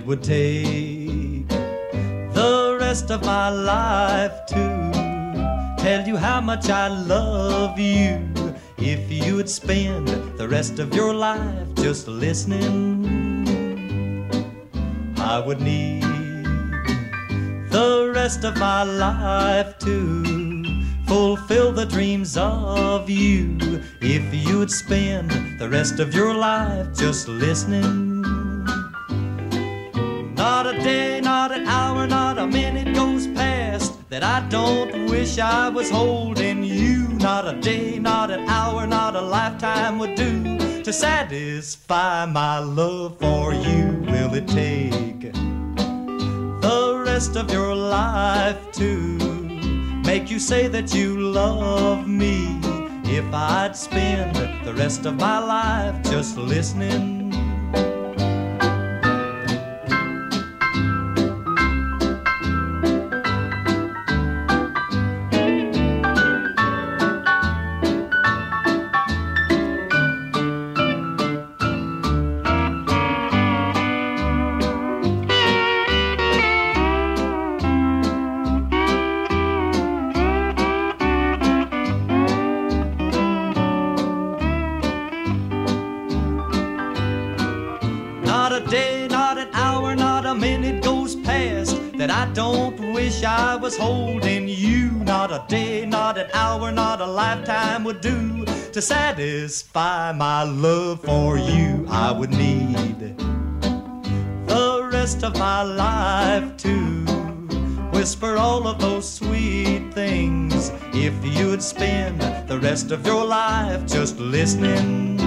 would take the rest of my life to tell you how much I love you. If you would spend the rest of your life just listening, I would need the rest of my life to fulfill the dreams of you. If you would spend the rest of your life just listening, not a day, not an hour, not a minute goes past that I don't wish I was holding you. Not a day, not an hour, not a lifetime would do to satisfy my love for you. Will it take the rest of your life to make you say that you love me? If I'd spend the rest of my life just listening, that I don't wish I was holding you. Not a day, not an hour, not a lifetime would do to satisfy my love for you. I would need the rest of my life to whisper all of those sweet things. If you'd spend the rest of your life just listening,